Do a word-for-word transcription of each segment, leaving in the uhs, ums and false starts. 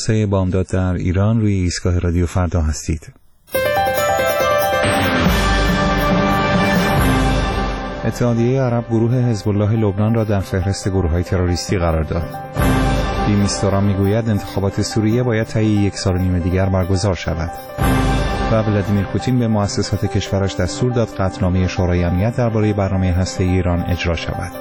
سه بامداد در ایران، روی ایستگاه رادیو فردا هستید. اتحادیه عرب گروه حزب الله لبنان را در فهرست گروه‌های تروریستی قرار داد. دی میستورا میگوید انتخابات سوریه باید طی یک سال و نیم دیگر برگزار شود. و ولادیمیر پوتین به مؤسسات کشورش دستور داد قطعنامه شورای امنیت درباره برنامه هسته‌ای ایران اجرا شود.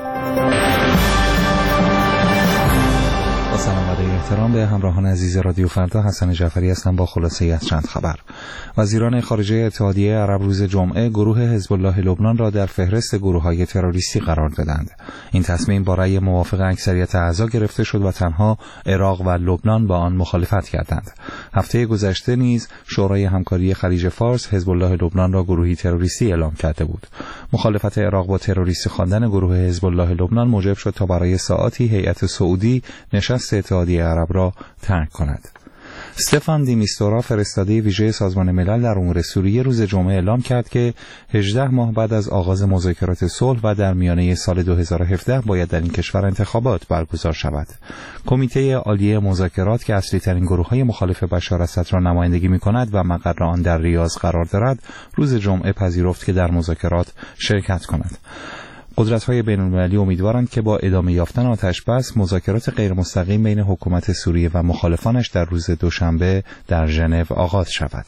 با سلام و احترام به همراهان عزیز رادیو فردا، حسن جعفری هستم با خلاصه از چند خبر. وزیران خارجه اتحادیه عرب روز جمعه گروه حزب الله لبنان را در فهرست گروه‌های تروریستی قرار دادند. این تصمیم با رأی موافق اکثریت اعضا گرفته شد و تنها عراق و لبنان با آن مخالفت کردند. هفته گذشته نیز شورای همکاری خلیج فارس حزب الله لبنان را گروهی تروریستی اعلام کرده بود. مخالفت عراق با تروریستی خواندن گروه حزب الله لبنان موجب شد تا برای ساعاتی هیئت سعودی نشست اتحادیه عرب را ترک کند. استفان دی میستورا، فرستاده ویژه سازمان ملل در امور سوریه، روز جمعه اعلام کرد که هجده ماه بعد از آغاز مذاکرات صلح و در میانه سال دو هزار و هفده باید در این کشور انتخابات برگزار شود. کمیته عالی مذاکرات که اصلی ترین گروه‌های مخالف بشار اسد را نمایندگی می‌کند و مقر آن در ریاض قرار دارد، روز جمعه پذیرفت که در مذاکرات شرکت کند. قدرت‌های بین‌المللی امیدوارند که با ادامه یافتن آتش بس، مذاکرات غیر مستقیم بین حکومت سوریه و مخالفانش در روز دوشنبه در ژنو آغاز شود.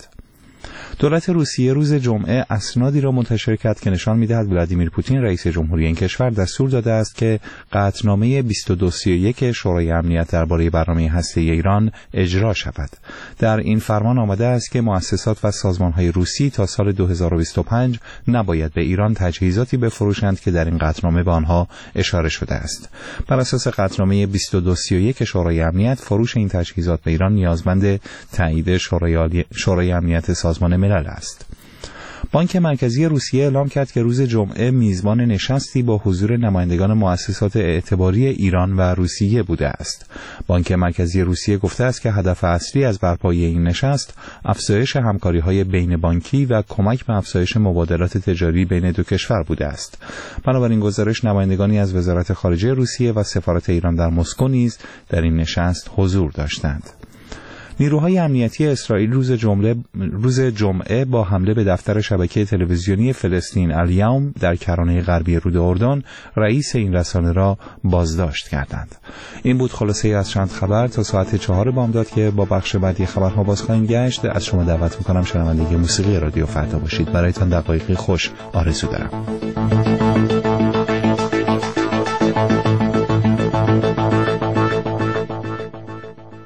دولت روسیه روز جمعه اسنادی را منتشر کرد که نشان می‌دهد ولادیمیر پوتین رئیس جمهوری این کشور دستور داده است که قطعنامه بیست و دو سی و یک شورای امنیت درباره برنامه هسته‌ای ایران اجرا شود. در این فرمان آمده است که مؤسسات و سازمان‌های روسی تا سال دو هزار و بیست و پنج نباید به ایران تجهیزاتی بفروشند که در این قطعنامه به آنها اشاره شده است. بر اساس قطعنامه بیست و دو سی و یک شورای امنیت، فروش این تجهیزات به ایران نیازمند تایید شورای شورای امنیت سازمان ملل است. بانک مرکزی روسیه اعلام کرد که روز جمعه میزبان نشستی با حضور نمایندگان مؤسسات اعتباری ایران و روسیه بوده است. بانک مرکزی روسیه گفته است که هدف اصلی از برپایی این نشست افزایش همکاری‌های بین بانکی و کمک به افزایش مبادلات تجاری بین دو کشور بوده است. بنابراین گزارش نمایندگانی از وزارت خارجه روسیه و سفارت ایران در مسکو نیز در این نشست حضور داشتند. نیروهای امنیتی اسرائیل روز جمعه روز جمعه با حمله به دفتر شبکه تلویزیونی فلسطین الیوم در کرانه غربی رود اردن رئیس این رسانه را بازداشت کردند. این بود خلاصه از چند خبر تا ساعت چهار بامداد که با بخش بعدی خبرها باز خواهیم گشت. از شما دعوت می‌کنم شنونده موسیقی رادیو فردا باشید. برایتان دقایقی خوش آرزو دارم.